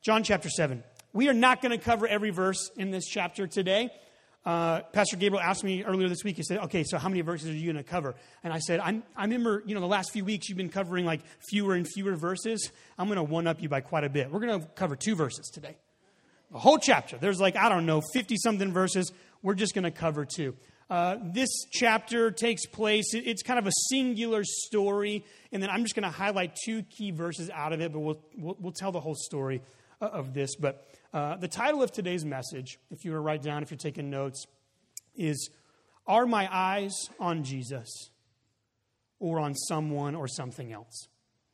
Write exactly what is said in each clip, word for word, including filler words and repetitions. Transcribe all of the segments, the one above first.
John chapter seven. We are not going to cover every verse in this chapter today. Uh, Pastor Gabriel asked me earlier this week, he said, okay, so how many verses are you going to cover? And I said, I'm, I remember, you know, the last few weeks you've been covering like fewer and fewer verses. I'm going to one-up you by quite a bit. We're going to cover two verses today. A whole chapter. There's like, I don't know, fifty-something verses. We're just going to cover two. Uh, this chapter takes place, it, it's kind of a singular story, and then I'm just going to highlight two key verses out of it, but we'll, we'll, we'll tell the whole story of this. But uh, the title of today's message, if you were to write down, if you're taking notes, is, Are My Eyes on Jesus or on someone or something else?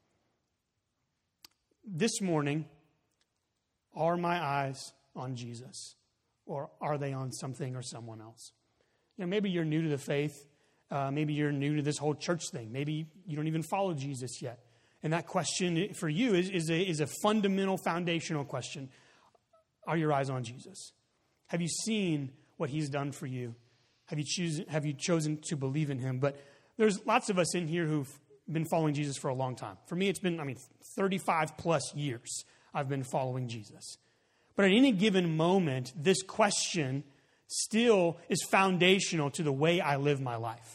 This morning, are my eyes on Jesus or are they on something or someone else? You know, maybe you're new to the faith. Uh, maybe you're new to this whole church thing. Maybe you don't even follow Jesus yet. And that question for you is, is, a, is a fundamental, foundational question. Are your eyes on Jesus? Have you seen what he's done for you? Have you, choose, have you chosen to believe in him? But there's lots of us in here who've been following Jesus for a long time. For me, it's been, I mean, thirty-five plus years I've been following Jesus. But at any given moment, this question still is foundational to the way I live my life.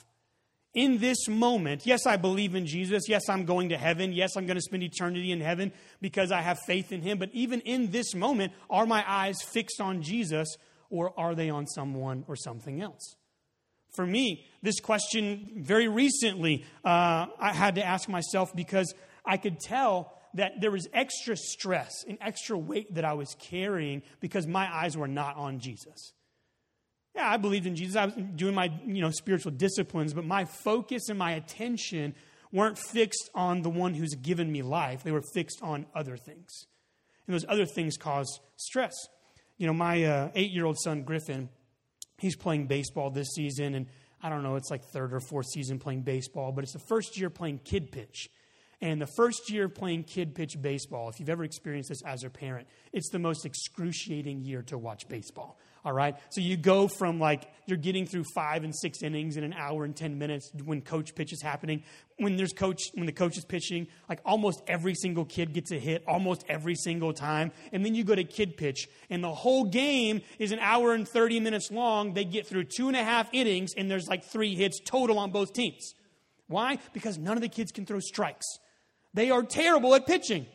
In this moment, yes, I believe in Jesus. Yes, I'm going to heaven. Yes, I'm going to spend eternity in heaven because I have faith in him. But even in this moment, are my eyes fixed on Jesus or are they on someone or something else? For me, this question very recently, uh, I had to ask myself because I could tell that there was extra stress and extra weight that I was carrying because my eyes were not on Jesus. Yeah, I believed in Jesus. I was doing my, you know, spiritual disciplines, but my focus and my attention weren't fixed on the one who's given me life. They were fixed on other things. And those other things cause stress. You know, my uh, eight-year-old son, Griffin, he's playing baseball this season, and I don't know, it's like third or fourth season playing baseball, but it's the first year playing kid pitch. And the first year playing kid pitch baseball, if you've ever experienced this as a parent, it's the most excruciating year to watch baseball. All right. So you go from like you're getting through five and six innings in an hour and ten minutes when coach pitch is happening. When there's coach, when the coach is pitching, like almost every single kid gets a hit almost every single time. And then you go to kid pitch and the whole game is an hour and thirty minutes long. They get through two and a half innings and there's like three hits total on both teams. Why? Because none of the kids can throw strikes. They are terrible at pitching.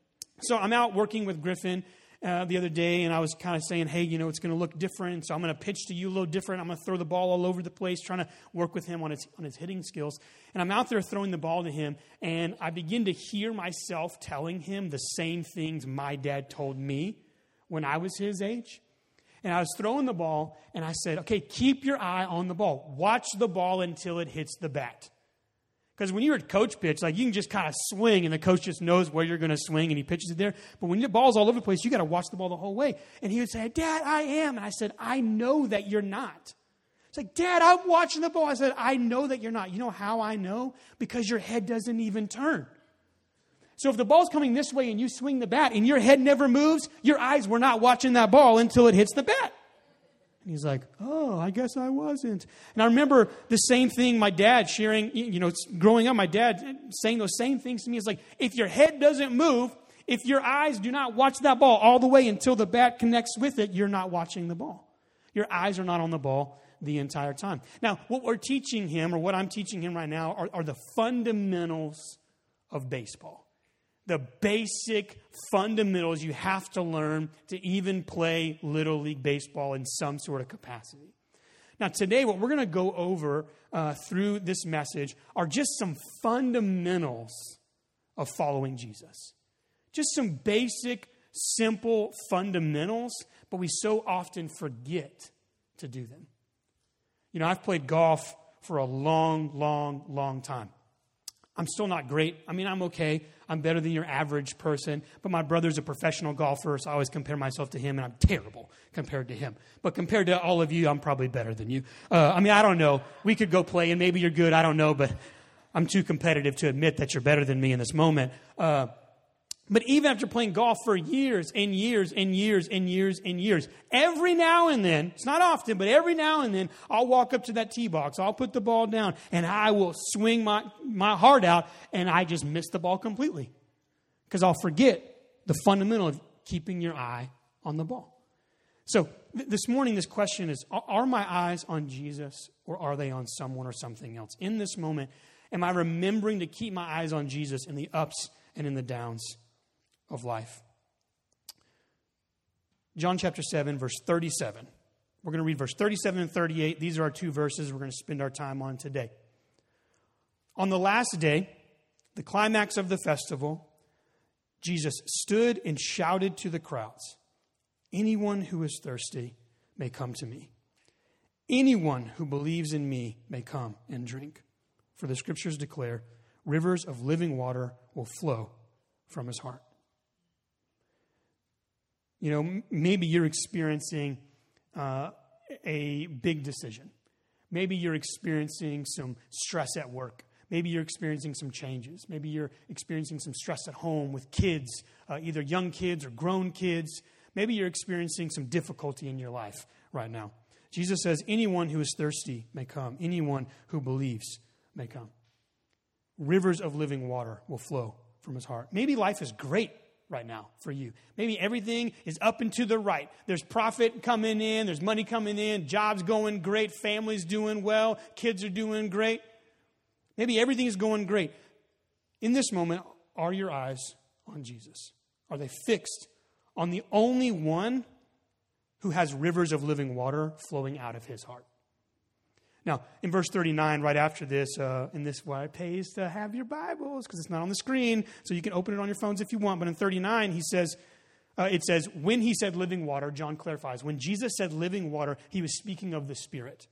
So I'm out working with Griffin uh, the other day, and I was kind of saying, hey, you know, it's going to look different, so I'm going to pitch to you a little different. I'm going to throw the ball all over the place, trying to work with him on his, on his hitting skills. And I'm out there throwing the ball to him, and I begin to hear myself telling him the same things my dad told me when I was his age. And I was throwing the ball, and I said, okay, keep your eye on the ball. Watch the ball until it hits the bat. Because when you're at coach pitch, like you can just kind of swing and the coach just knows where you're going to swing and he pitches it there. But when your ball's all over the place, you got to watch the ball the whole way. And he would say, Dad, I am. And I said, I know that you're not. It's like, Dad, I'm watching the ball. I said, I know that you're not. You know how I know? Because your head doesn't even turn. So if the ball's coming this way and you swing the bat and your head never moves, your eyes were not watching that ball until it hits the bat. And he's like, oh, I guess I wasn't. And I remember the same thing my dad sharing, you know, growing up, my dad saying those same things to me. It's like, if your head doesn't move, if your eyes do not watch that ball all the way until the bat connects with it, you're not watching the ball. Your eyes are not on the ball the entire time. Now, what we're teaching him, or what I'm teaching him right now, are, are the fundamentals of baseball. The basic fundamentals you have to learn to even play Little League Baseball in some sort of capacity. Now, today, what we're going to go over uh, through this message are just some fundamentals of following Jesus. Just some basic, simple fundamentals, but we so often forget to do them. You know, I've played golf for a long, long, long time. I'm still not great. I mean, I'm okay. I'm better than your average person. But my brother's a professional golfer, so I always compare myself to him, and I'm terrible compared to him. But compared to all of you, I'm probably better than you. Uh, I mean, I don't know. We could go play, and maybe you're good. I don't know, but I'm too competitive to admit that you're better than me in this moment. Uh, but even after playing golf for years and years and years and years and years, every now and then, it's not often, but every now and then, I'll walk up to that tee box, I'll put the ball down, and I will swing my, my heart out, and I just miss the ball completely. Because I'll forget the fundamental of keeping your eye on the ball. So th- this morning, this question is, are, are my eyes on Jesus or are they on someone or something else? In this moment, am I remembering to keep my eyes on Jesus in the ups and in the downs of life? John chapter seven, verse thirty-seven. We're going to read verse thirty-seven and thirty-eight. These are our two verses we're going to spend our time on today. On the last day, the climax of the festival, Jesus stood and shouted to the crowds, "Anyone who is thirsty may come to me. Anyone who believes in me may come and drink. For the scriptures declare, rivers of living water will flow from his heart." You know, maybe you're experiencing uh, a big decision. Maybe you're experiencing some stress at work. Maybe you're experiencing some changes. Maybe you're experiencing some stress at home with kids, uh, either young kids or grown kids. Maybe you're experiencing some difficulty in your life right now. Jesus says, anyone who is thirsty may come. Anyone who believes may come. Rivers of living water will flow from his heart. Maybe life is great right now for you. Maybe everything is up and to the right. There's profit coming in. There's money coming in. Jobs going great. Families doing well. Kids are doing great. Maybe everything is going great. In this moment, are your eyes on Jesus? Are they fixed on the only one who has rivers of living water flowing out of his heart? Now, in verse thirty-nine, right after this, uh, and this is why it pays to have your Bibles, because it's not on the screen, so you can open it on your phones if you want. But in thirty-nine, he says, uh, it says, when he said living water, John clarifies, when Jesus said living water, he was speaking of the Spirit.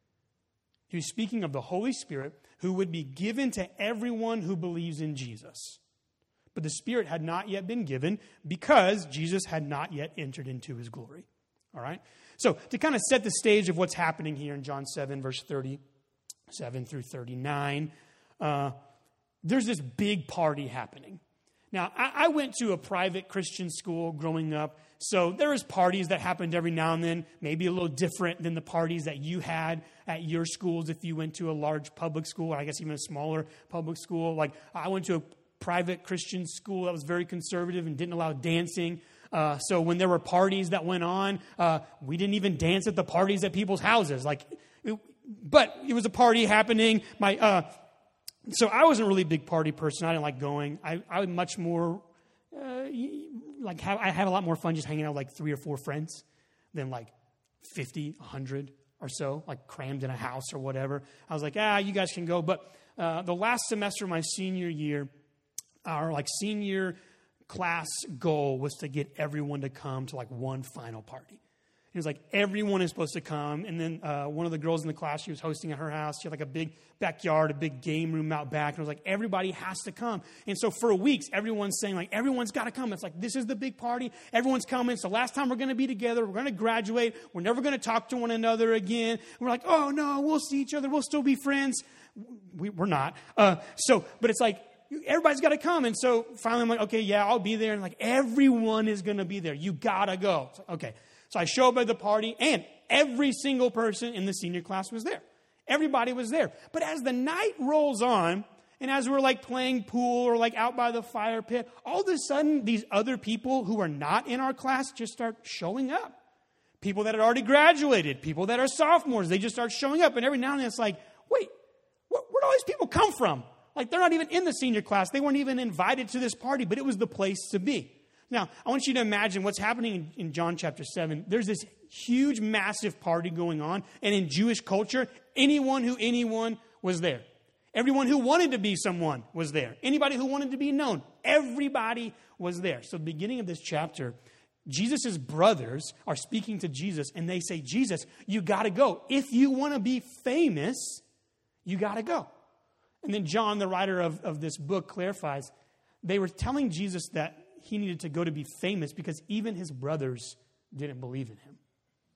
He was speaking of the Holy Spirit who would be given to everyone who believes in Jesus. But the Spirit had not yet been given because Jesus had not yet entered into his glory. All right? So to kind of set the stage of what's happening here in John seven, verse thirty-seven through thirty-nine, uh, there's this big party happening. Now, I, I went to a private Christian school growing up, so there was parties that happened every now and then, maybe a little different than the parties that you had at your schools if you went to a large public school, or I guess even a smaller public school. Like, I went to a private Christian school that was very conservative and didn't allow dancing. Uh, so when there were parties that went on, uh, we didn't even dance at the parties at people's houses. Like, it, but it was a party happening. My uh, so I wasn't really a big party person. I didn't like going. I I would much more uh, like have, I have a lot more fun just hanging out with like three or four friends than like fifty, a hundred or so, like crammed in a house or whatever. I was like, ah, you guys can go. But uh, the last semester of my senior year, our like senior class goal was to get everyone to come to like one final party. It was like everyone is supposed to come. And then uh, one of the girls in the class, she was hosting at her house. She had like a big backyard, a big game room out back. And it was like, everybody has to come. And so for weeks, everyone's saying like, everyone's got to come. It's like, this is the big party. Everyone's coming. It's the last time we're going to be together. We're going to graduate. We're never going to talk to one another again. And we're like, oh no, we'll see each other. We'll still be friends. We, we're not. Uh, so, but it's like, everybody's got to come. And so finally I'm like, okay, yeah, I'll be there. And like, everyone is going to be there. You got to go. So, okay. So I show up at the party and every single person in the senior class was there. Everybody was there. But as the night rolls on and as we're like playing pool or like out by the fire pit, all of a sudden these other people who are not in our class just start showing up. People that had already graduated, people that are sophomores, they just start showing up. And every now and then it's like, wait, where, where'd all these people come from? Like, they're not even in the senior class. They weren't even invited to this party, but it was the place to be. Now, I want you to imagine what's happening in, in John chapter seven. There's this huge, massive party going on. And in Jewish culture, anyone who anyone was there. Everyone who wanted to be someone was there. Anybody who wanted to be known. Everybody was there. So the beginning of this chapter, Jesus' brothers are speaking to Jesus. And they say, Jesus, you got to go. If you want to be famous, you got to go. And then John, the writer of, of this book, clarifies, they were telling Jesus that he needed to go to be famous because even his brothers didn't believe in him.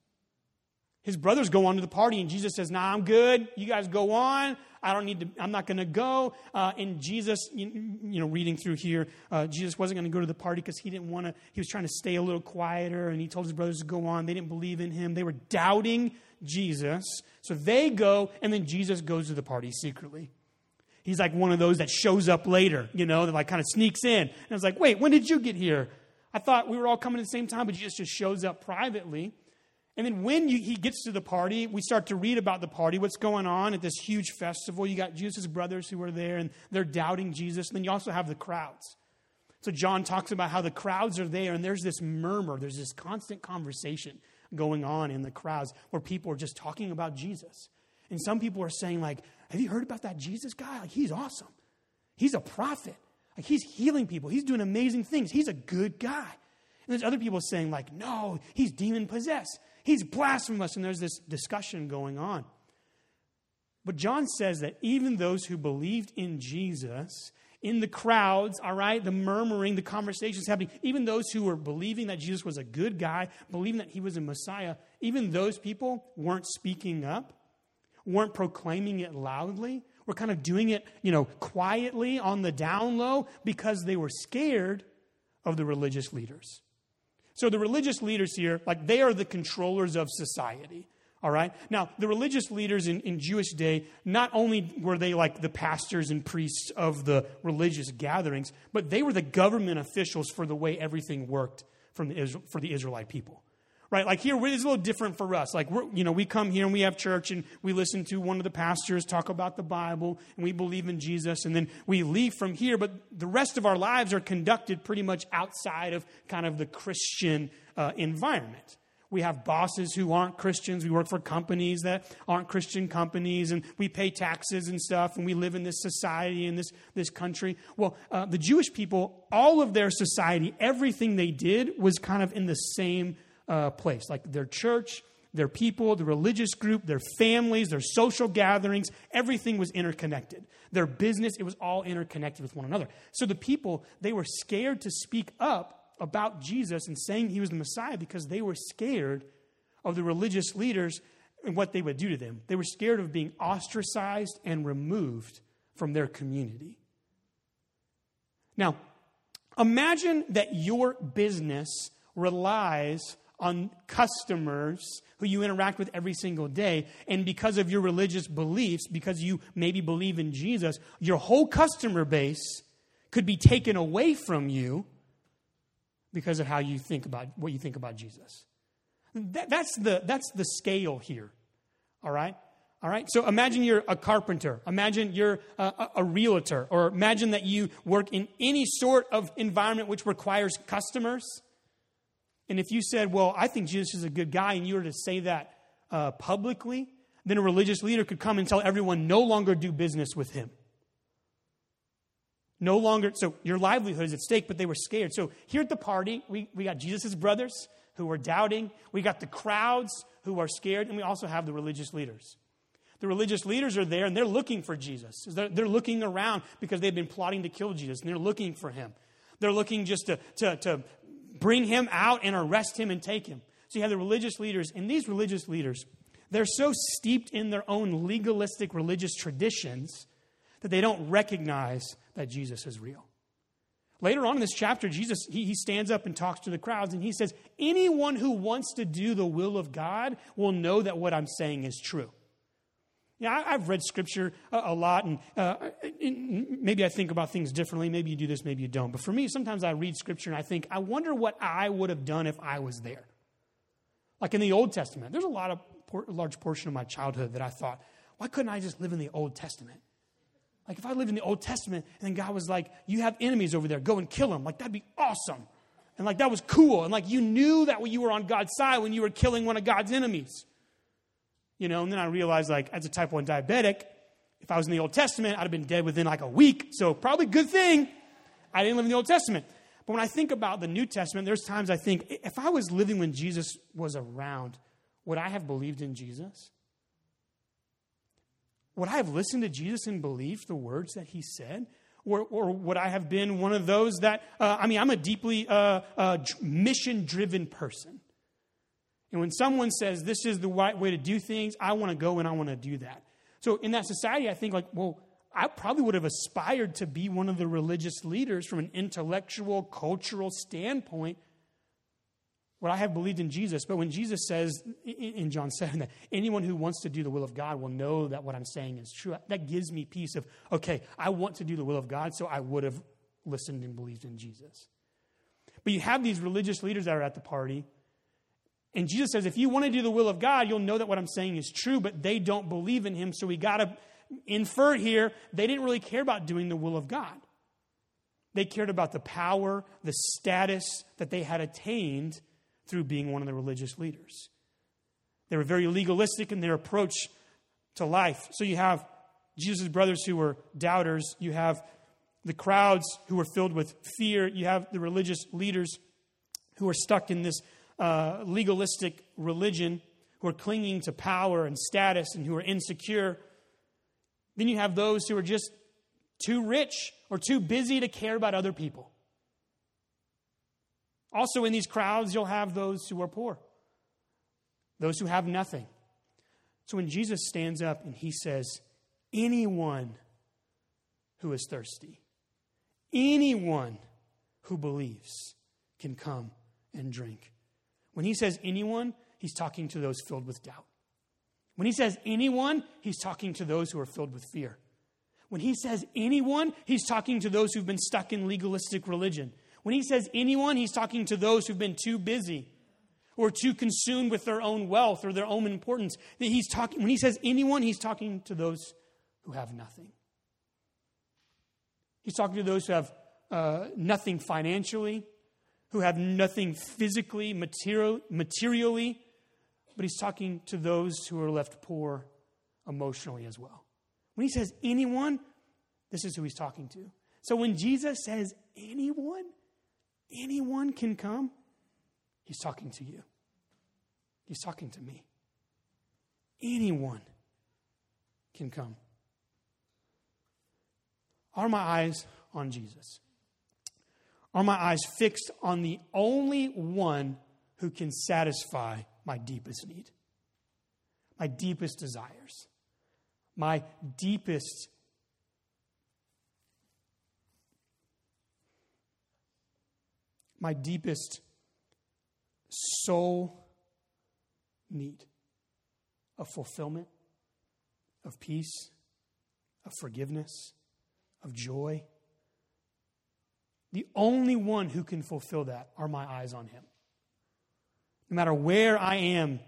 His brothers go on to the party and Jesus says, nah, I'm good. You guys go on. I don't need to, I'm not going to go. Uh, and Jesus, you, you know, reading through here, uh, Jesus wasn't going to go to the party because he didn't want to, he was trying to stay a little quieter and he told his brothers to go on. They didn't believe in him. They were doubting Jesus. So they go and then Jesus goes to the party secretly. He's like one of those that shows up later, you know, that like kind of sneaks in. And it's like, wait, when did you get here? I thought we were all coming at the same time, but Jesus just shows up privately. And then when you, he gets to the party, we start to read about the party, what's going on at this huge festival. You got Jesus' brothers who are there, and they're doubting Jesus. And then you also have the crowds. So John talks about how the crowds are there, and there's this murmur. There's this constant conversation going on in the crowds where people are just talking about Jesus. And some people are saying, like, have you heard about that Jesus guy? Like, he's awesome. He's a prophet. Like, he's healing people. He's doing amazing things. He's a good guy. And there's other people saying, like, no, he's demon-possessed. He's blasphemous. And there's this discussion going on. But John says that even those who believed in Jesus, in the crowds, all right, the murmuring, the conversations happening, even those who were believing that Jesus was a good guy, believing that he was a Messiah, even those people weren't speaking up, weren't proclaiming it loudly, were kind of doing it, you know, quietly on the down low because they were scared of the religious leaders. So the religious leaders here, like, they are the controllers of society. All right. Now, the religious leaders in, in Jewish day, not only were they like the pastors and priests of the religious gatherings, but they were the government officials for the way everything worked from the Israel, for the Israelite people. Right. Like here, it's a little different for us. Like, we're, you know, we come here and we have church and we listen to one of the pastors talk about the Bible and we believe in Jesus. And then we leave from here. But the rest of our lives are conducted pretty much outside of kind of the Christian uh, environment. We have bosses who aren't Christians. We work for companies that aren't Christian companies, and we pay taxes and stuff, and we live in this society, in this, this country. Well, uh, the Jewish people, all of their society, everything they did was kind of in the same uh, place. Like their church, their people, the religious group, their families, their social gatherings, everything was interconnected. Their business, it was all interconnected with one another. So the people, they were scared to speak up about Jesus and saying he was the Messiah because they were scared of the religious leaders and what they would do to them. They were scared of being ostracized and removed from their community. Now, imagine that your business relies on customers who you interact with every single day, and because of your religious beliefs, because you maybe believe in Jesus, your whole customer base could be taken away from you because of how you think about what you think about Jesus. That, that's the that's the scale here. All right? All right? So imagine you're a carpenter. Imagine you're a, a, a realtor. Or imagine that you work in any sort of environment which requires customers. And if you said, well, I think Jesus is a good guy, and you were to say that uh, publicly, then a religious leader could come and tell everyone no longer do business with him. No longer, so your livelihood is at stake, but they were scared. So here at the party, we, we got Jesus' brothers who were doubting. We got the crowds who are scared, and we also have the religious leaders. The religious leaders are there, and they're looking for Jesus. They're, they're looking around because they've been plotting to kill Jesus, and they're looking for him. They're looking just to, to, to bring him out and arrest him and take him. So you have the religious leaders, and these religious leaders, they're so steeped in their own legalistic religious traditions that they don't recognize that Jesus is real. Later on in this chapter, Jesus, he, he stands up and talks to the crowds, and he says, anyone who wants to do the will of God will know that what I'm saying is true. Yeah, I, I've read Scripture a, a lot, and, uh, and maybe I think about things differently. Maybe you do this, maybe you don't. But for me, sometimes I read Scripture, and I think, I wonder what I would have done if I was there. Like in the Old Testament, there's a lot of a large portion of my childhood that I thought, why couldn't I just live in the Old Testament? Like if I lived in the Old Testament and then God was like, you have enemies over there, go and kill them. Like that'd be awesome. And like that was cool. And like you knew that you were on God's side when you were killing one of God's enemies. You know, and then I realized like as a type one diabetic, if I was in the Old Testament, I'd have been dead within like a week. So probably good thing I didn't live in the Old Testament. But when I think about the New Testament, there's times I think if I was living when Jesus was around, would I have believed in Jesus? Would I have listened to Jesus and believed the words that he said? Or, or would I have been one of those that, uh, I mean, I'm a deeply uh, uh, mission-driven person. And when someone says this is the right way to do things, I want to go and I want to do that. So in that society, I think like, well, I probably would have aspired to be one of the religious leaders from an intellectual, cultural standpoint. Would I have believed in Jesus? But when Jesus says in John seven that anyone who wants to do the will of God will know that what I'm saying is true, that gives me peace of, okay, I want to do the will of God, so I would have listened and believed in Jesus. But you have these religious leaders that are at the party. And Jesus says, if you want to do the will of God, you'll know that what I'm saying is true, but they don't believe in him. So we got to infer here, they didn't really care about doing the will of God. They cared about the power, the status that they had attained through being one of the religious leaders. They were very legalistic in their approach to life. So you have Jesus' brothers who were doubters. You have the crowds who were filled with fear. You have the religious leaders who are stuck in this uh, legalistic religion, who are clinging to power and status and who are insecure. Then you have those who are just too rich or too busy to care about other people. Also in these crowds, you'll have those who are poor, those who have nothing. So when Jesus stands up and he says, anyone who is thirsty, anyone who believes can come and drink. When he says anyone, he's talking to those filled with doubt. When he says anyone, he's talking to those who are filled with fear. When he says anyone, he's talking to those who've been stuck in legalistic religion. When he says anyone, he's talking to those who've been too busy or too consumed with their own wealth or their own importance. He's talking, when he says anyone, he's talking to those who have nothing. He's talking to those who have uh, nothing financially, who have nothing physically, material, materially, but he's talking to those who are left poor emotionally as well. When he says anyone, this is who he's talking to. So when Jesus says anyone, anyone can come, he's talking to you. He's talking to me. Anyone can come. Are my eyes on Jesus? Are my eyes fixed on the only one who can satisfy my deepest need, my deepest desires, my deepest my deepest soul need of fulfillment, of peace, of forgiveness, of joy? The only one who can fulfill that are my eyes on him. No matter where I am,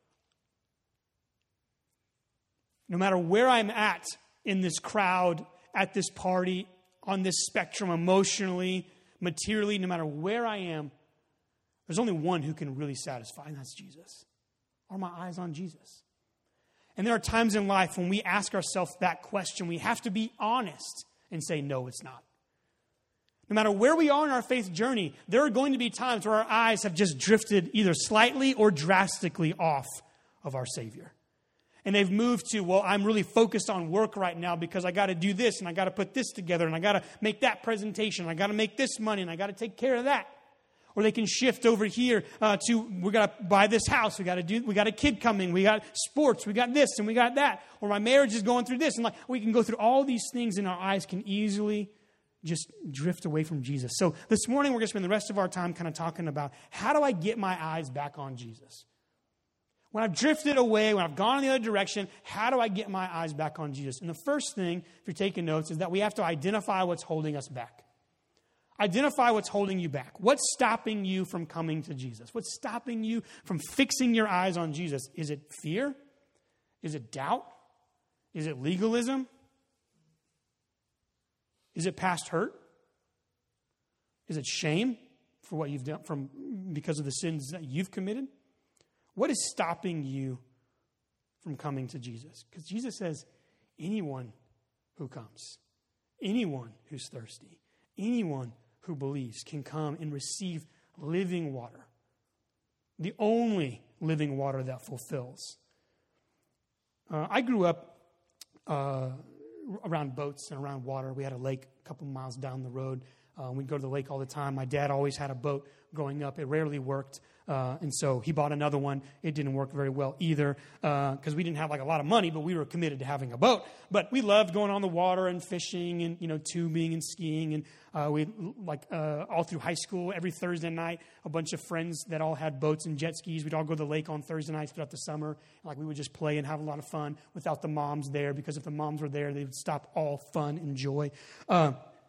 no matter where I'm at in this crowd, at this party, on this spectrum, emotionally, materially, no matter where I am, there's only one who can really satisfy, and that's Jesus. Are my eyes on Jesus? And there are times in life when we ask ourselves that question, we have to be honest and say, no, it's not. No matter where we are in our faith journey, there are going to be times where our eyes have just drifted either slightly or drastically off of our Savior. And they've moved to, well, I'm really focused on work right now because I got to do this and I got to put this together and I got to make that presentation and I got to make this money and I got to take care of that. Or they can shift over here uh, to, we got to buy this house, we got to do, we got a kid coming, we got sports, we got this and we got that. Or my marriage is going through this. And like we can go through all these things and our eyes can easily just drift away from Jesus. So this morning we're going to spend the rest of our time kind of talking about how do I get my eyes back on Jesus? When I've drifted away, when I've gone in the other direction, how do I get my eyes back on Jesus? And the first thing, if you're taking notes, is that we have to identify what's holding us back. Identify what's holding you back. What's stopping you from coming to Jesus? What's stopping you from fixing your eyes on Jesus? Is it fear? Is it doubt? Is it legalism? Is it past hurt? Is it shame for what you've done from because of the sins that you've committed? What is stopping you from coming to Jesus? Because Jesus says, anyone who comes, anyone who's thirsty, anyone who believes can come and receive living water. The only living water that fulfills. Uh, I grew up uh, around boats and around water. We had a lake a couple miles down the road. Uh, we'd go to the lake all the time. My dad always had a boat growing up. It rarely worked. Uh, and so he bought another one. It didn't work very well either because uh, we didn't have like a lot of money, but we were committed to having a boat. But we loved going on the water and fishing and, you know, tubing and skiing. And uh, we like uh, all through high school, every Thursday night, a bunch of friends that all had boats and jet skis. We'd all go to the lake on Thursday nights throughout the summer. And, like we would just play and have a lot of fun without the moms there because if the moms were there, they would stop all fun and joy. Uh,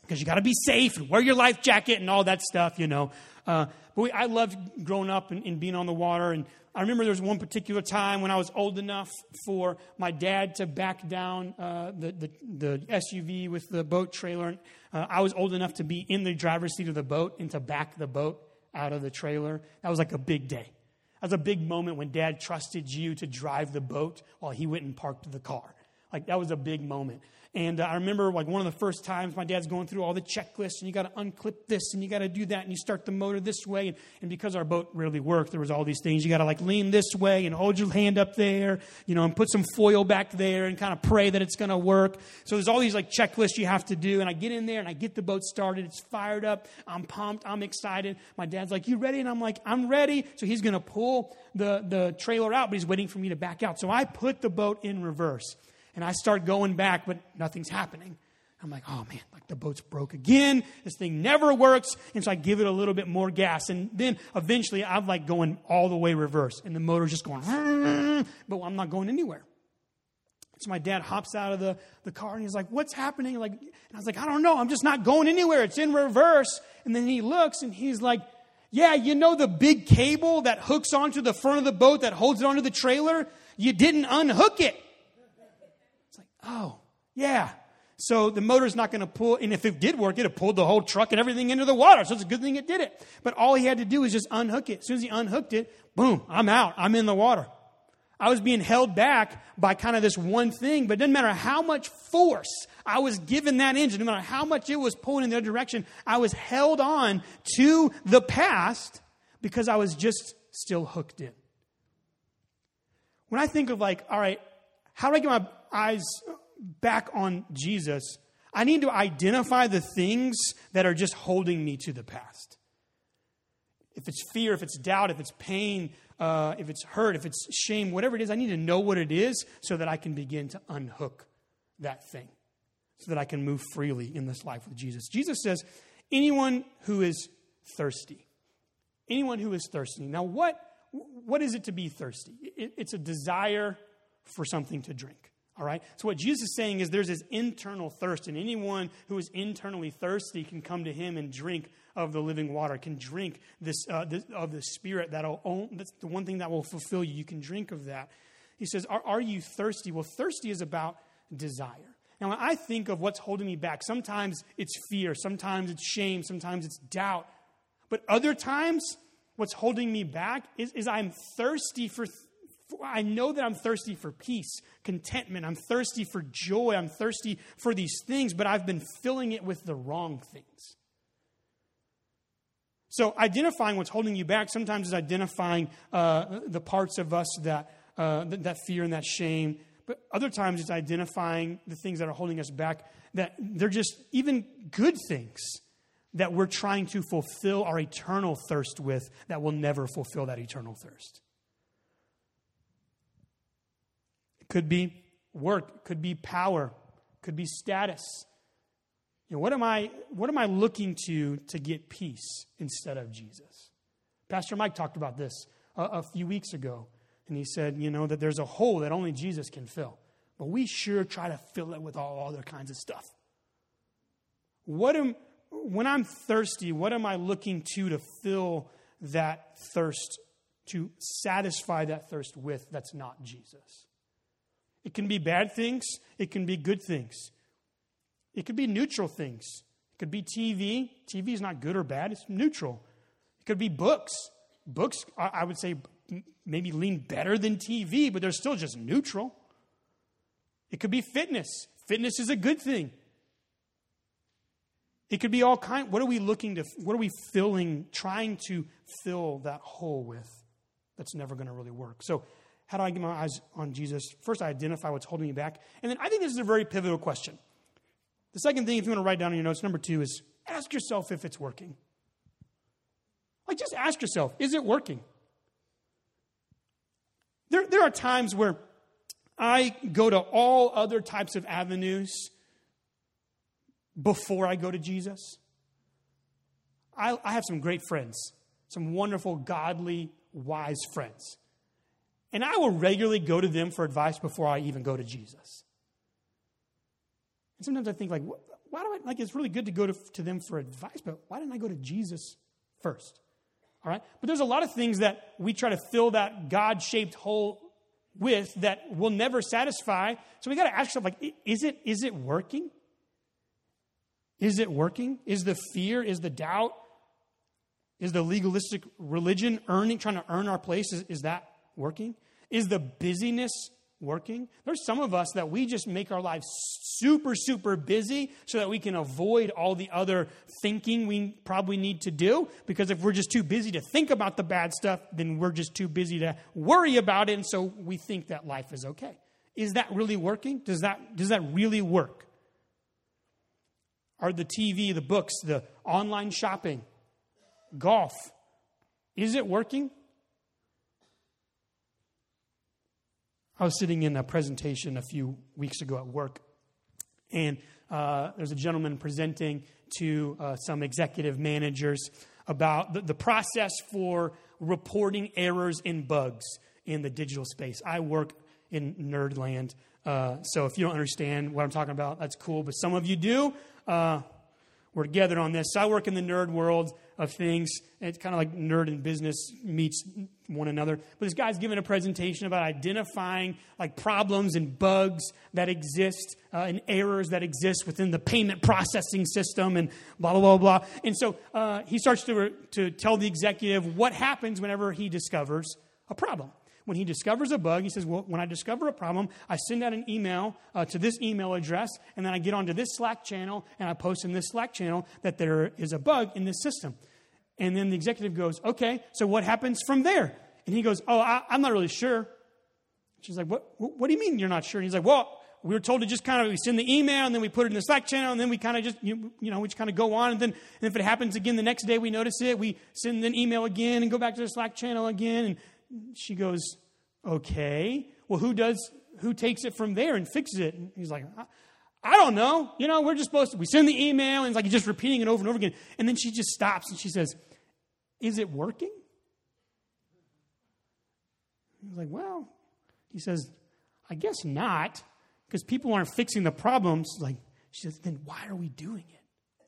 because you got to be safe and wear your life jacket and all that stuff, you know. Uh, but we, I loved growing up and, and being on the water. And I remember there was one particular time when I was old enough for my dad to back down uh, the, the the S U V with the boat trailer. Uh, I was old enough to be in the driver's seat of the boat and to back the boat out of the trailer. That was like a big day. That was a big moment when Dad trusted you to drive the boat while he went and parked the car. Like, that was a big moment. And uh, I remember, like, one of the first times my dad's going through all the checklists, and you got to unclip this, and you got to do that, and you start the motor this way. And, and because our boat rarely worked, there was all these things. You got to, like, lean this way and hold your hand up there, you know, and put some foil back there and kind of pray that it's going to work. So there's all these, like, checklists you have to do. And I get in there, and I get the boat started. It's fired up. I'm pumped. I'm excited. My dad's like, you ready? And I'm like, I'm ready. So he's going to pull the, the trailer out, but he's waiting for me to back out. So I put the boat in reverse. And I start going back, but nothing's happening. I'm like, oh, man, like the boat's broke again. This thing never works. And so I give it a little bit more gas. And then eventually I'm like going all the way reverse. And the motor's just going, but I'm not going anywhere. So my dad hops out of the, the car and he's like, what's happening? Like, and I was like, I don't know. I'm just not going anywhere. It's in reverse. And then he looks and he's like, yeah, you know the big cable that hooks onto the front of the boat that holds it onto the trailer? You didn't unhook it. Oh, yeah. So the motor's not going to pull, and if it did work, it'd have pulled the whole truck and everything into the water. So it's a good thing it did it. But all he had to do was just unhook it. As soon as he unhooked it, boom, I'm out. I'm in the water. I was being held back by kind of this one thing, but it didn't matter how much force I was given that engine, no matter how much it was pulling in the other direction, I was held on to the past because I was just still hooked in. When I think of like, all right, how do I get my eyes back on Jesus? I need to identify the things that are just holding me to the past. If it's fear, if it's doubt, if it's pain, uh, if it's hurt, if it's shame, whatever it is, I need to know what it is so that I can begin to unhook that thing, so that I can move freely in this life with Jesus. Jesus says, anyone who is thirsty, anyone who is thirsty. Now, what, what is it to be thirsty? It, it's a desire for something to drink. All right? So what Jesus is saying is there's this internal thirst, and anyone who is internally thirsty can come to him and drink of the living water, can drink this, uh, this of the Spirit. That'll own, that's the one thing that will fulfill you. You can drink of that. He says, are, are you thirsty? Well, thirsty is about desire. Now, when I think of what's holding me back, sometimes it's fear, sometimes it's shame, sometimes it's doubt. But other times, what's holding me back is, is I'm thirsty for I know that I'm thirsty for peace, contentment. I'm thirsty for joy. I'm thirsty for these things, but I've been filling it with the wrong things. So identifying what's holding you back sometimes is identifying uh, the parts of us that, uh, that that fear and that shame. But other times it's identifying the things that are holding us back, that they're just even good things that we're trying to fulfill our eternal thirst with that will never fulfill that eternal thirst. Could be work, could be power, could be status. You know, what am I what am I looking to to get peace instead of Jesus? Pastor Mike talked about this a, a few weeks ago, and he said, you know, that there's a hole that only Jesus can fill. But we sure try to fill it with all other kinds of stuff. What am when I'm thirsty, what am I looking to to fill that thirst, to satisfy that thirst with that's not Jesus? It can be bad things. It can be good things. It could be neutral things. It could be T V. T V is not good or bad. It's neutral. It could be books. Books, I would say, maybe lean better than T V, but they're still just neutral. It could be fitness. Fitness is a good thing. It could be all kind. What are we looking to, what are we filling, trying to fill that hole with that's never going to really work? So, how do I get my eyes on Jesus? First, I identify what's holding me back. And then I think this is a very pivotal question. The second thing, if you want to write down in your notes, number two, is ask yourself if it's working. Like, just ask yourself, is it working? There, there are times where I go to all other types of avenues before I go to Jesus. I, I have some great friends, some wonderful, godly, wise friends. And I will regularly go to them for advice before I even go to Jesus. And sometimes I think, like, why do I, like, it's really good to go to, to them for advice, but why didn't I go to Jesus first? All right? But there's a lot of things that we try to fill that God-shaped hole with that will never satisfy. So we got to ask ourselves, like, is it, is it working? Is it working? Is the fear, is the doubt, is the legalistic religion earning, trying to earn our place, is, is that working? Is the busyness working? There's some of us that we just make our lives super, super busy so that we can avoid all the other thinking we probably need to do. Because if we're just too busy to think about the bad stuff, then we're just too busy to worry about it. And so we think that life is okay. Is that really working? Does that, does that really work? Are the T V, the books, the online shopping, golf, is it working? I was sitting in a presentation a few weeks ago at work, and uh, there's a gentleman presenting to uh, some executive managers about the, the process for reporting errors and bugs in the digital space. I work in Nerdland, uh, so if you don't understand what I'm talking about, that's cool, but some of you do. Uh, we're together on this. So I work in the nerd world of things. And it's kind of like nerd and business meets one another. But this guy's giving a presentation about identifying like problems and bugs that exist uh, and errors that exist within the payment processing system and blah, blah, blah, blah. And so uh, he starts to, to tell the executive what happens whenever he discovers a problem. When he discovers a bug, he says, well, when I discover a problem, I send out an email uh, to this email address, and then I get onto this Slack channel, and I post in this Slack channel that there is a bug in this system. And then the executive goes, okay, so what happens from there? And he goes, oh, I, I'm not really sure. She's like, what, what do you mean you're not sure? And he's like, well, we were told to just kind of, we send the email, and then we put it in the Slack channel, and then we kind of just, you, you know, we just kind of go on. And then and if it happens again the next day, we notice it, we send an email again and go back to the Slack channel again. And she goes, okay, well, who does, who takes it from there and fixes it? And he's like, I, I don't know. You know, we're just supposed to, we send the email, and it's like he's just repeating it over and over again. And then she just stops, and she says, is it working? He's like, well, he says, I guess not, because people aren't fixing the problems. Like, she says, then why are we doing it?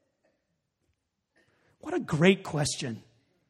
What a great question.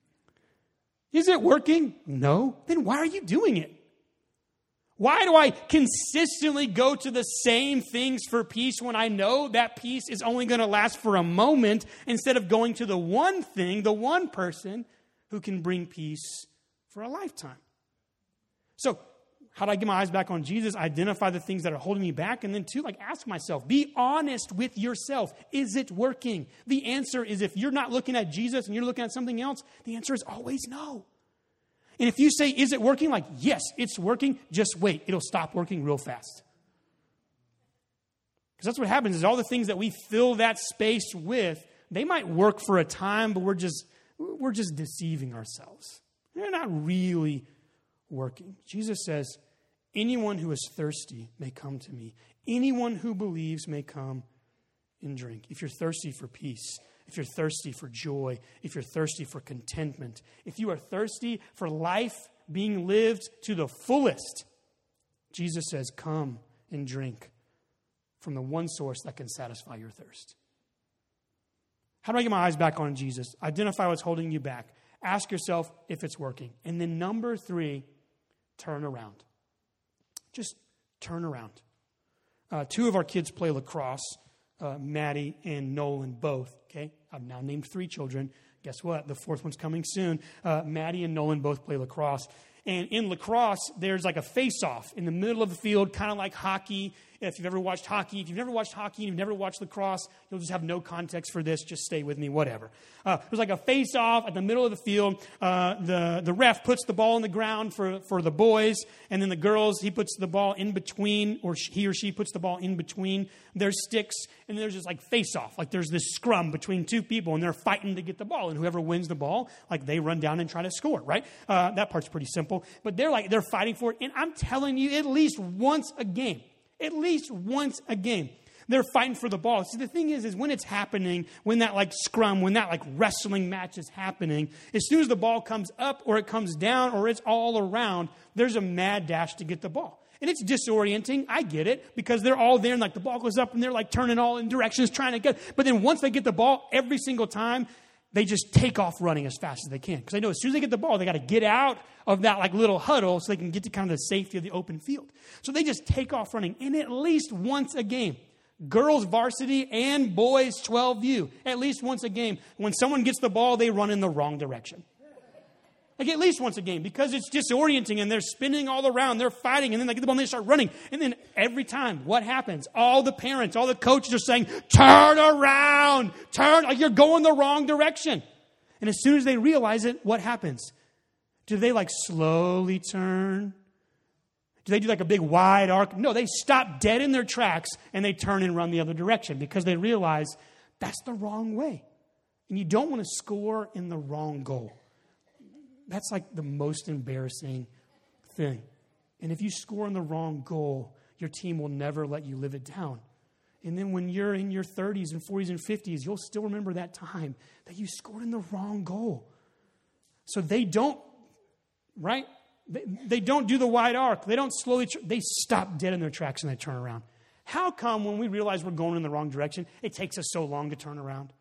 Is it working? No. Then why are you doing it? Why do I consistently go to the same things for peace when I know that peace is only going to last for a moment instead of going to the one thing, the one person who can bring peace for a lifetime? So how do I get my eyes back on Jesus? Identify the things that are holding me back. And then two, like ask myself, be honest with yourself. Is it working? The answer is if you're not looking at Jesus and you're looking at something else, the answer is always no. And if you say, is it working? Like, yes, it's working. Just wait. It'll stop working real fast. Because that's what happens is all the things that we fill that space with, they might work for a time, but we're just, we're just deceiving ourselves. They're not really working. Jesus says, anyone who is thirsty may come to me. Anyone who believes may come and drink. If you're thirsty for peace, if you're thirsty for joy, if you're thirsty for contentment, if you are thirsty for life being lived to the fullest, Jesus says, come and drink from the one source that can satisfy your thirst. How do I get my eyes back on Jesus? Identify what's holding you back. Ask yourself if it's working. And then number three, turn around. Just turn around. Uh, two of our kids play lacrosse, uh, Maddie and Nolan both. Okay, I've now named three children. Guess what? The fourth one's coming soon. Uh, Maddie and Nolan both play lacrosse. And in lacrosse, there's like a face-off in the middle of the field, kind of like hockey. If you've ever watched hockey, if you've never watched hockey and you've never watched lacrosse, you'll just have no context for this. Just stay with me, whatever. Uh, there's like a face-off at the middle of the field. Uh, the, the ref puts the ball on the ground for, for the boys, and then the girls, he puts the ball in between, or he or she puts the ball in between their sticks, and there's just like face-off. Like there's this scrum between two people, and they're fighting to get the ball, and whoever wins the ball, like they run down and try to score, right? Uh, that part's pretty simple. But they're like, they're fighting for it, and I'm telling you, at least once a game, At least once a game, they're fighting for the ball. See, the thing is, is when it's happening, when that like scrum, when that like wrestling match is happening, as soon as the ball comes up or it comes down or it's all around, there's a mad dash to get the ball. And it's disorienting. I get it, because they're all there and like the ball goes up and they're like turning all in directions trying to get. But then once they get the ball, every single time, they just take off running as fast as they can. Because they know as soon as they get the ball, they got to get out of that like little huddle so they can get to kind of the safety of the open field. So they just take off running. And at least once a game, girls varsity and boys twelve U, at least once a game, when someone gets the ball, they run in the wrong direction. Like at least once a game, because it's disorienting and they're spinning all around, they're fighting, and then they get the ball and they start running. And then every time, what happens? All the parents, all the coaches are saying, turn around, turn, like you're going the wrong direction. And as soon as they realize it, what happens? Do they like slowly turn? Do they do like a big wide arc? No, they stop dead in their tracks and they turn and run the other direction because they realize that's the wrong way. And you don't want to score in the wrong goal. That's like the most embarrassing thing. And if you score in the wrong goal, your team will never let you live it down. And then when you're in your thirties and forties and fifties, you'll still remember that time that you scored in the wrong goal. So they don't, right? They, they don't do the wide arc. They don't slowly, tr- they stop dead in their tracks and they turn around. How come when we realize we're going in the wrong direction, it takes us so long to turn around?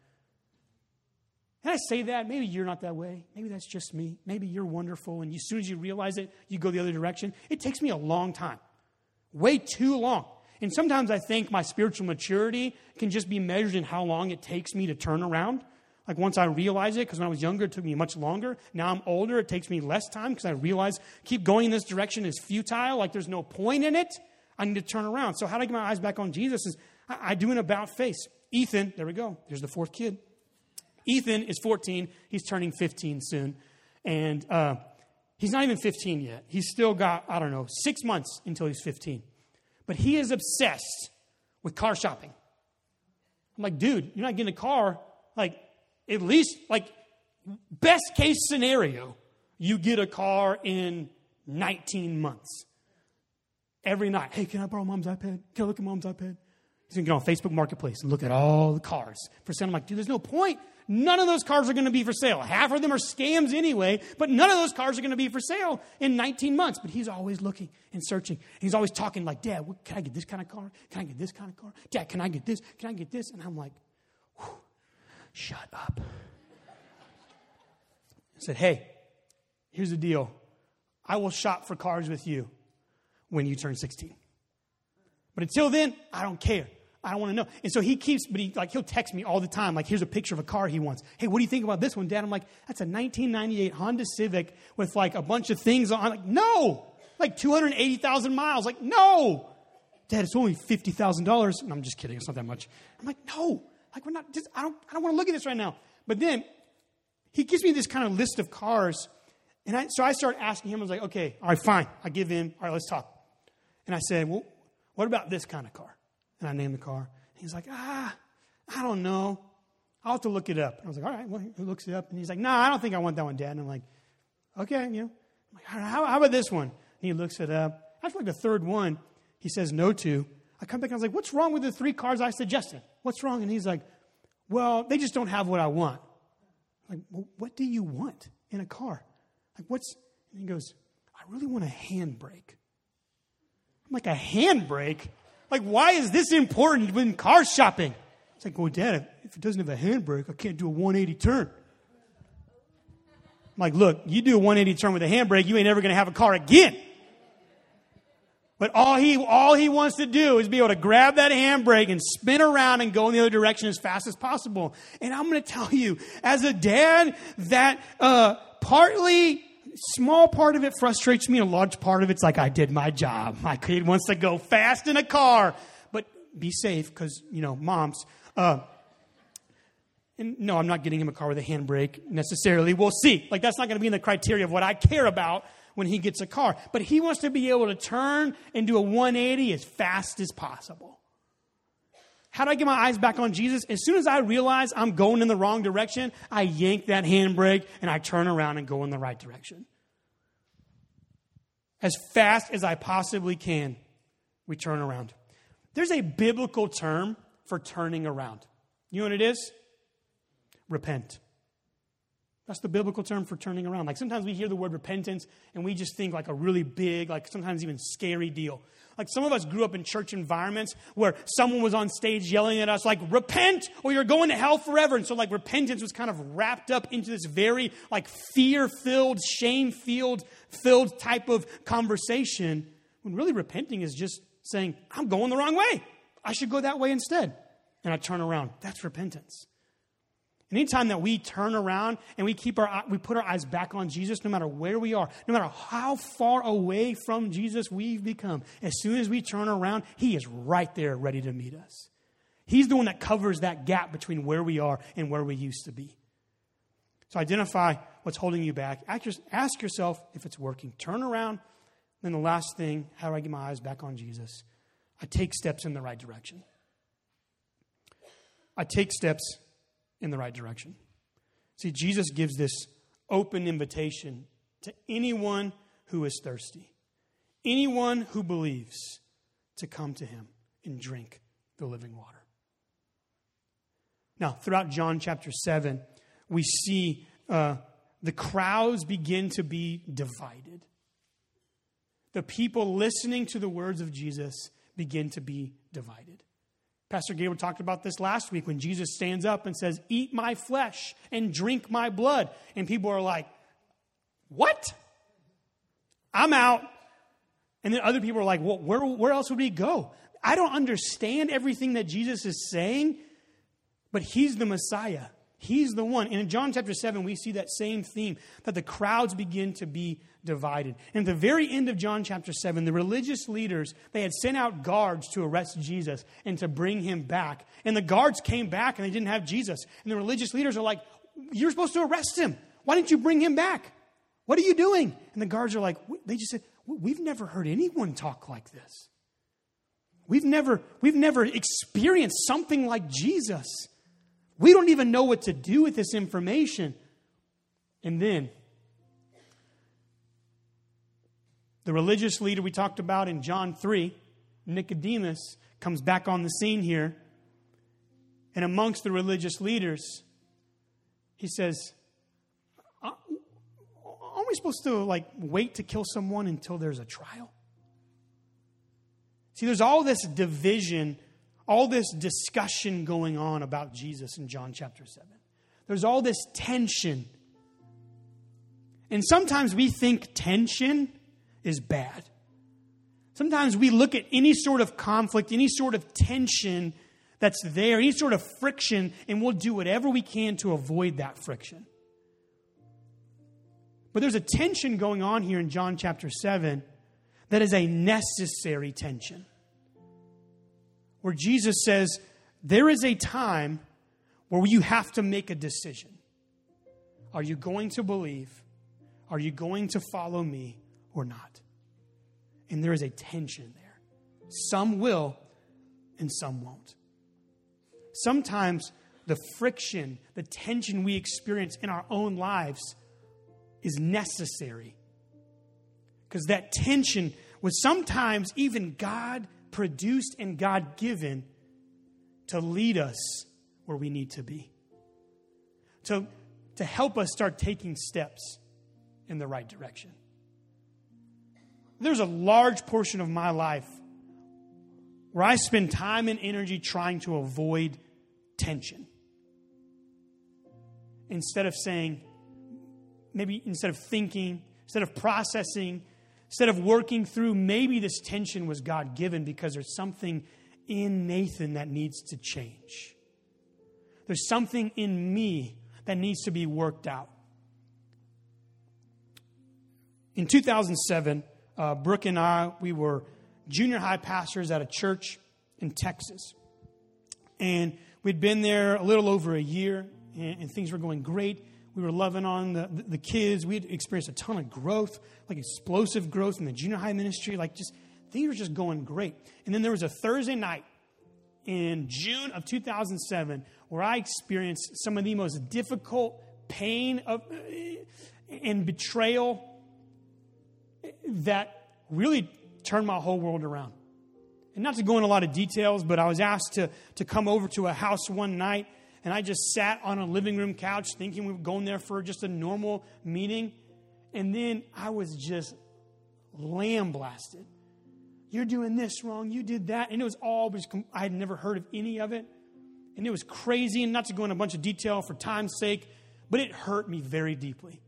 And I say that, maybe you're not that way. Maybe that's just me. Maybe you're wonderful, and as soon as you realize it, you go the other direction. It takes me a long time, way too long. And sometimes I think my spiritual maturity can just be measured in how long it takes me to turn around. Like once I realize it, because when I was younger, it took me much longer. Now I'm older, it takes me less time because I realize keep going in this direction is futile. Like there's no point in it. I need to turn around. So how do I get my eyes back on Jesus is I, I do an about face. Ethan, there we go. There's the fourth kid. Ethan is fourteen. He's turning fifteen soon. And uh, he's not even fifteen yet. He's still got, I don't know, six months until he's fifteen. But he is obsessed with car shopping. I'm like, dude, you're not getting a car. Like, at least, like, best case scenario, you get a car in nineteen months. Every night. Hey, can I borrow Mom's iPad? Can I look at Mom's iPad? He's going to get on Facebook Marketplace and look at all the cars for sale. I'm like, dude, there's no point. None of those cars are going to be for sale. Half of them are scams anyway, but none of those cars are going to be for sale in nineteen months. But he's always looking and searching. He's always talking like, Dad, what, can I get this kind of car? Can I get this kind of car? Dad, can I get this? Can I get this? And I'm like, shut up. I said, hey, here's the deal. I will shop for cars with you when you turn sixteen. But until then, I don't care. I don't want to know. And so he keeps, but he like he'll text me all the time. Like, here's a picture of a car he wants. Hey, what do you think about this one, Dad? I'm like, that's a nineteen ninety-eight Honda Civic with like a bunch of things on. I'm like, no, like two hundred eighty thousand miles. Like, no, Dad, it's only fifty thousand dollars. And I'm just kidding. It's not that much. I'm like, no, like we're not. Just, I don't. I don't want to look at this right now. But then he gives me this kind of list of cars, and I so I start asking him. I was like, okay, all right, fine. I give in. All right, let's talk. And I said, well, what about this kind of car? And I named the car. He's like, ah, I don't know. I'll have to look it up. And I was like, all right, well, he looks it up. And he's like, no, nah, I don't think I want that one, Dad. And I'm like, okay, you know. I'm like, all right, how, how about this one? And he looks it up. After like the third one, he says no to. I come back and I was like, what's wrong with the three cars I suggested? What's wrong? And he's like, well, they just don't have what I want. I'm like, well, what do you want in a car? Like, what's, and he goes, I really want a handbrake. I'm like, a handbrake? Like, why is this important when car shopping? It's like, well, Dad, if it doesn't have a handbrake, I can't do a one eighty turn. I'm like, look, you do a one eighty turn with a handbrake, you ain't ever going to have a car again. But all he all he wants to do is be able to grab that handbrake and spin around and go in the other direction as fast as possible. And I'm going to tell you, as a dad, that uh, partly... small part of it frustrates me, and a large part of it's like, I did my job. My kid wants to go fast in a car. But be safe, because, you know, moms. Uh, and no, I'm not getting him a car with a handbrake necessarily. We'll see. Like, that's not going to be in the criteria of what I care about when he gets a car. But he wants to be able to turn and do a one eighty as fast as possible. How do I get my eyes back on Jesus? As soon as I realize I'm going in the wrong direction, I yank that handbrake and I turn around and go in the right direction. As fast as I possibly can, we turn around. There's a biblical term for turning around. You know what it is? Repent. That's the biblical term for turning around. Like sometimes we hear the word repentance and we just think like a really big, like sometimes even scary deal. Like some of us grew up in church environments where someone was on stage yelling at us like, repent or you're going to hell forever. And so like repentance was kind of wrapped up into this very like fear-filled, shame-filled filled type of conversation. When really repenting is just saying, I'm going the wrong way. I should go that way instead. And I turn around. That's repentance. Anytime that we turn around and we keep our we put our eyes back on Jesus, no matter where we are, no matter how far away from Jesus we've become, as soon as we turn around, he is right there ready to meet us. He's the one that covers that gap between where we are and where we used to be. So identify what's holding you back. Ask yourself if it's working. Turn around. Then the last thing, how do I get my eyes back on Jesus? I take steps in the right direction. I take steps in the right direction. See, Jesus gives this open invitation to anyone who is thirsty, anyone who believes, to come to him and drink the living water. Now, throughout John chapter seven, we see uh, the crowds begin to be divided. The people listening to the words of Jesus begin to be divided. Pastor Gabriel talked about this last week when Jesus stands up and says, eat my flesh and drink my blood. And people are like, what? I'm out. And then other people are like, well, where, where else would we go? I don't understand everything that Jesus is saying, but he's the Messiah. He's the one. And in John chapter seven, we see that same theme, that the crowds begin to be divided. And at the very end of John chapter seven, the religious leaders, they had sent out guards to arrest Jesus and to bring him back. And the guards came back and they didn't have Jesus. And the religious leaders are like, you're supposed to arrest him. Why didn't you bring him back? What are you doing? And the guards are like, they just said, we've never heard anyone talk like this. We've never, we've never experienced something like Jesus. We don't even know what to do with this information. And then the religious leader we talked about in John three, Nicodemus, comes back on the scene here. And amongst the religious leaders, he says, aren't we supposed to like wait to kill someone until there's a trial? See, there's all this division, all this discussion going on about Jesus in John chapter seven. There's all this tension. And sometimes we think tension is bad. Sometimes we look at any sort of conflict, any sort of tension that's there, any sort of friction, and we'll do whatever we can to avoid that friction. But there's a tension going on here in John chapter seven that is a necessary tension. Where Jesus says, there is a time where you have to make a decision. Are you going to believe? Are you going to follow me or not? And there is a tension there. Some will and some won't. Sometimes the friction, the tension we experience in our own lives is necessary. Because that tension was sometimes even God produced and God given to lead us where we need to be. To, to help us start taking steps in the right direction. There's a large portion of my life where I spend time and energy trying to avoid tension. Instead of saying, maybe instead of thinking, instead of processing, instead of working through, maybe this tension was God-given because there's something in Nathan that needs to change. There's something in me that needs to be worked out. In two thousand seven, uh, Brooke and I, we were junior high pastors at a church in Texas. And we'd been there a little over a year, and, and things were going great. We were loving on the, the, the kids. We had experienced a ton of growth, like explosive growth in the junior high ministry. Like just, things were just going great. And then there was a Thursday night in June of two thousand seven where I experienced some of the most difficult pain of and betrayal that really turned my whole world around. And not to go into a lot of details, but I was asked to, to come over to a house one night. And I just sat on a living room couch thinking we were going there for just a normal meeting. And then I was just lambasted. You're doing this wrong. You did that. And it was all, I had never heard of any of it. And it was crazy. And not to go into a bunch of detail for time's sake, but it hurt me very deeply.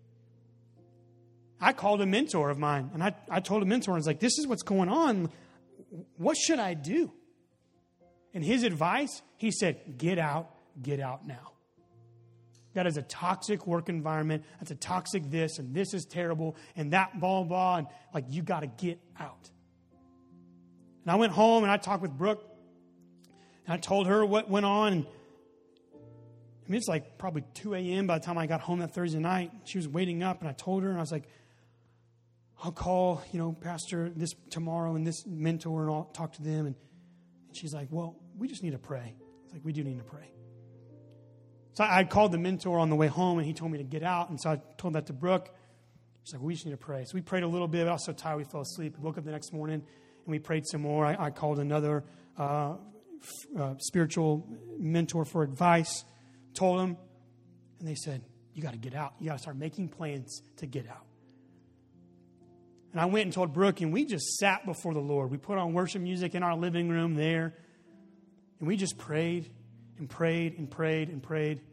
I called a mentor of mine. And I, I told a mentor, I was like, this is what's going on. What should I do? And his advice, he said, get out, get out now. That is a toxic work environment. That's a toxic this, and this is terrible, and that, blah, blah, and like, you got to get out. And I went home, and I talked with Brooke, and I told her what went on. And I mean, it's like probably two a.m. by the time I got home that Thursday night. She was waiting up, and I told her, and I was like, I'll call, you know, Pastor this tomorrow and this mentor, and I'll talk to them. And, and she's like, well, we just need to pray. It's like, we do need to pray. So I, I called the mentor on the way home, and he told me to get out. And so I told that to Brooke. She's like, we just need to pray. So we prayed a little bit. I was so tired we fell asleep. We woke up the next morning, and we prayed some more. I, I called another uh, f- uh, spiritual mentor for advice, told them, and they said, you got to get out. You got to start making plans to get out. And I went and told Brooke, and we just sat before the Lord. We put on worship music in our living room there, and we just prayed and prayed and prayed and prayed.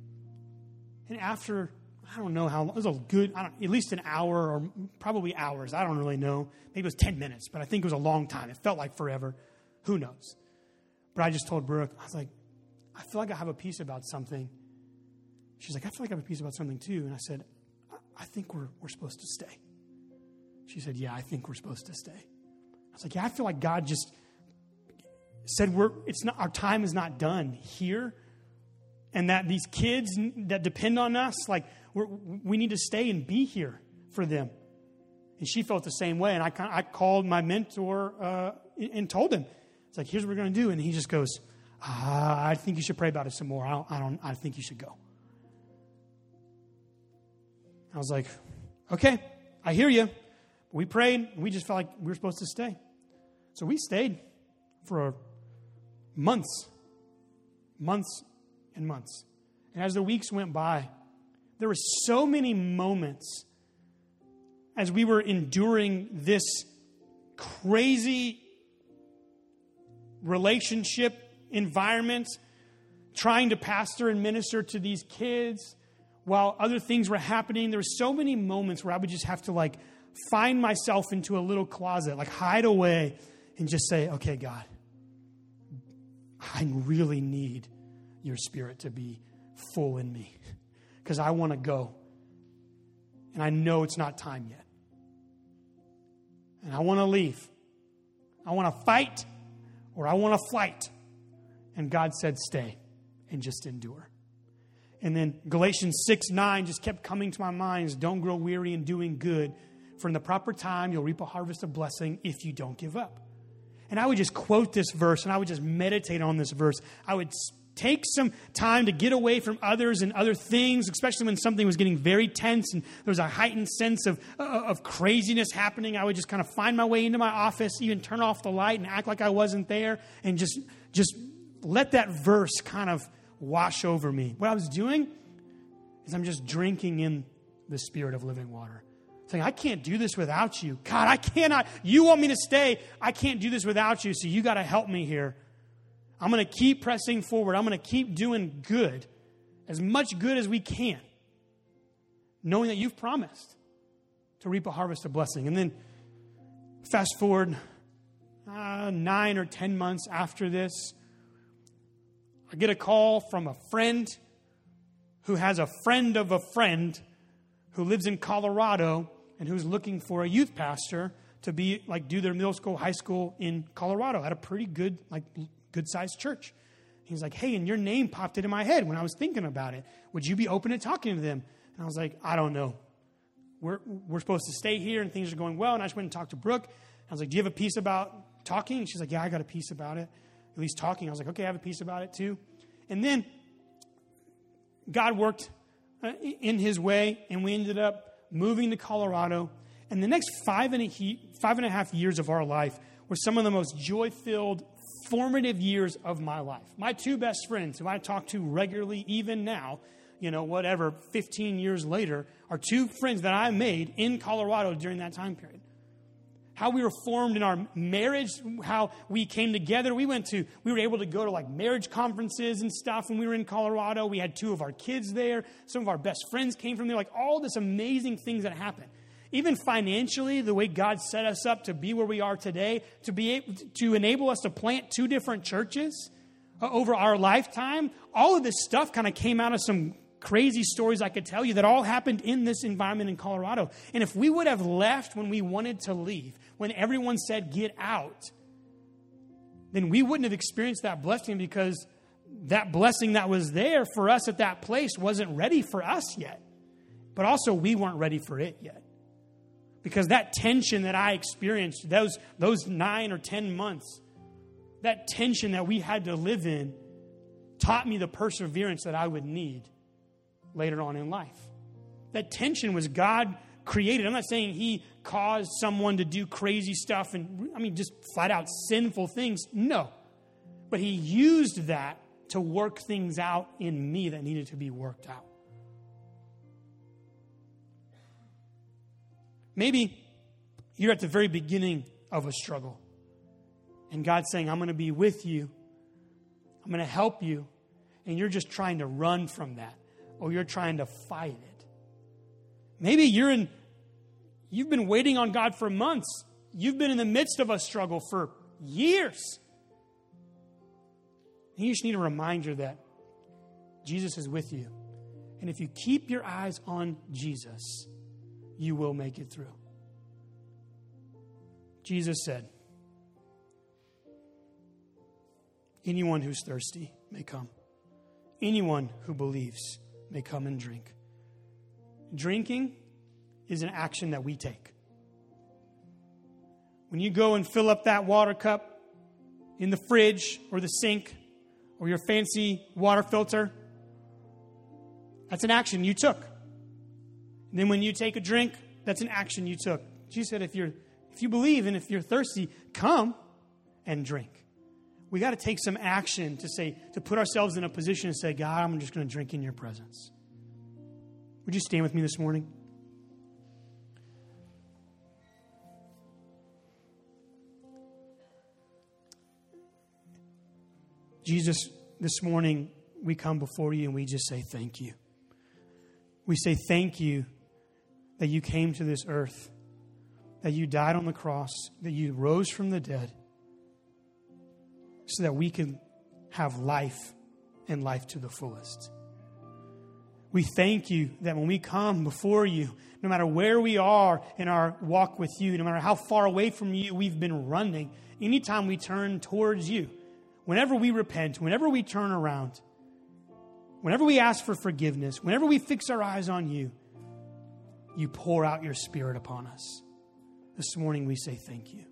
And after, I don't know how long, it was a good, I don't, at least an hour or probably hours. I don't really know. Maybe it was ten minutes, but I think it was a long time. It felt like forever. Who knows? But I just told Brooke, I was like, I feel like I have a peace about something. She's like, I feel like I have a peace about something too. And I said, I, I think we're we're supposed to stay. She said, yeah, I think we're supposed to stay. I was like, yeah, I feel like God just said we're it's not our time is not done here, and that these kids that depend on us, like we're, we need to stay and be here for them. And she felt the same way. And I I called my mentor uh, and told him, it's like, here's what we're going to do. And he just goes, ah, I think you should pray about it some more. I don't, I don't. I think you should go. I was like, okay, I hear you. We prayed, and we just felt like we were supposed to stay. So we stayed for months, months and months. And as the weeks went by, there were so many moments as we were enduring this crazy relationship environment, trying to pastor and minister to these kids while other things were happening. There were so many moments where I would just have to like find myself into a little closet, like hide away and just say, okay, God, I really need your Spirit to be full in me because I want to go. And I know it's not time yet. And I want to leave. I want to fight or I want to flight. And God said, stay and just endure. And then Galatians six nine just kept coming to my mind is don't grow weary in doing good. For in the proper time, you'll reap a harvest of blessing if you don't give up. And I would just quote this verse, and I would just meditate on this verse. I would take some time to get away from others and other things, especially when something was getting very tense and there was a heightened sense of, uh, of craziness happening. I would just kind of find my way into my office, even turn off the light and act like I wasn't there, and just, just let that verse kind of wash over me. What I was doing is I'm just drinking in the Spirit of living water. Saying, I can't do this without you. God, I cannot. You want me to stay. I can't do this without you, so you got to help me here. I'm going to keep pressing forward. I'm going to keep doing good, as much good as we can, knowing that you've promised to reap a harvest of blessing. And then fast forward uh, nine or ten months after this, I get a call from a friend who has a friend of a friend who lives in Colorado and who's looking for a youth pastor to be like do their middle school, high school in Colorado at a pretty good, like good sized church. He's like, hey, and your name popped into my head when I was thinking about it. Would you be open to talking to them? And I was like, I don't know. We're we're supposed to stay here and things are going well. And I just went and talked to Brooke. I was like, do you have a piece about talking? And she's like, yeah, I got a piece about it. At least talking. I was like, okay, I have a piece about it too. And then God worked in his way, and we ended up moving to Colorado. And the next five and a he, five and a half years of our life were some of the most joy-filled, formative years of my life. My two best friends, who I talk to regularly even now, you know, whatever, fifteen years later, are two friends that I made in Colorado during that time period. How we were formed in our marriage, how we came together. We went to, we were able to go to like marriage conferences and stuff when we were in Colorado. We had two of our kids there. Some of our best friends came from there. Like all this amazing things that happened. Even financially, the way God set us up to be where we are today, to be able to enable us to plant two different churches uh, over our lifetime. All of this stuff kind of came out of some crazy stories I could tell you that all happened in this environment in Colorado. And if we would have left when we wanted to leave, when everyone said, get out, then we wouldn't have experienced that blessing, because that blessing that was there for us at that place wasn't ready for us yet. But also we weren't ready for it yet. Because that tension that I experienced, those, those nine or ten months, that tension that we had to live in taught me the perseverance that I would need later on in life. That tension was God created. I'm not saying he caused someone to do crazy stuff and, I mean, just flat out sinful things. No. But he used that to work things out in me that needed to be worked out. Maybe you're at the very beginning of a struggle, and God's saying, I'm going to be with you. I'm going to help you. And you're just trying to run from that, or you're trying to fight it. Maybe you're in, you've been waiting on God for months. You've been in the midst of a struggle for years. And you just need a reminder that Jesus is with you. And if you keep your eyes on Jesus, you will make it through. Jesus said, anyone who's thirsty may come. Anyone who believes may come and drink. Drinking is an action that we take. When you go and fill up that water cup in the fridge or the sink or your fancy water filter, that's an action you took. And then when you take a drink, that's an action you took. Jesus said, if you're, if you believe and if you're thirsty, come and drink. We got to take some action to say, to put ourselves in a position to say, God, I'm just going to drink in your presence. Would you stand with me this morning? Jesus, this morning we come before you and we just say thank you. We say thank you that you came to this earth, that you died on the cross, that you rose from the dead, so that we can have life and life to the fullest. We thank you that when we come before you, no matter where we are in our walk with you, no matter how far away from you we've been running, anytime we turn towards you, whenever we repent, whenever we turn around, whenever we ask for forgiveness, whenever we fix our eyes on you, you pour out your Spirit upon us. This morning we say thank you.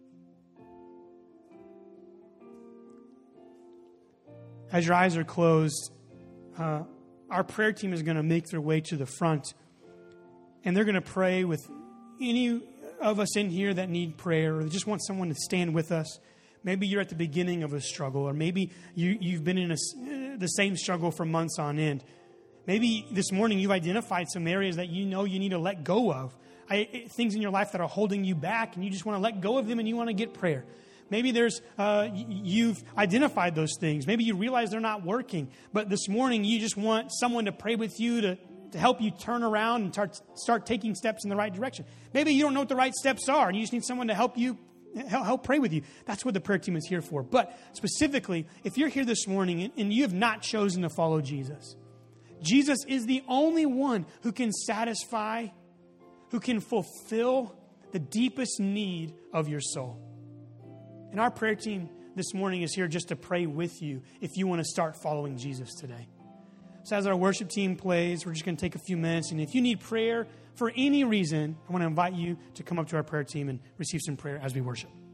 As your eyes are closed, uh, our prayer team is going to make their way to the front, and they're going to pray with any of us in here that need prayer, or just want someone to stand with us. Maybe you're at the beginning of a struggle, or maybe you, you've been in a, the same struggle for months on end. Maybe this morning you've identified some areas that you know you need to let go of. I, things in your life that are holding you back, and you just want to let go of them and you want to get prayer. Maybe there's uh, you've identified those things. Maybe you realize they're not working. But this morning you just want someone to pray with you to, to help you turn around and start, start taking steps in the right direction. Maybe you don't know what the right steps are, and you just need someone to help you Help, help pray with you. That's what the prayer team is here for. But specifically, if you're here this morning and, and you have not chosen to follow Jesus, Jesus is the only one who can satisfy, who can fulfill the deepest need of your soul. And our prayer team this morning is here just to pray with you if you want to start following Jesus today. So as our worship team plays, we're just going to take a few minutes. And if you need prayer for any reason, I want to invite you to come up to our prayer team and receive some prayer as we worship.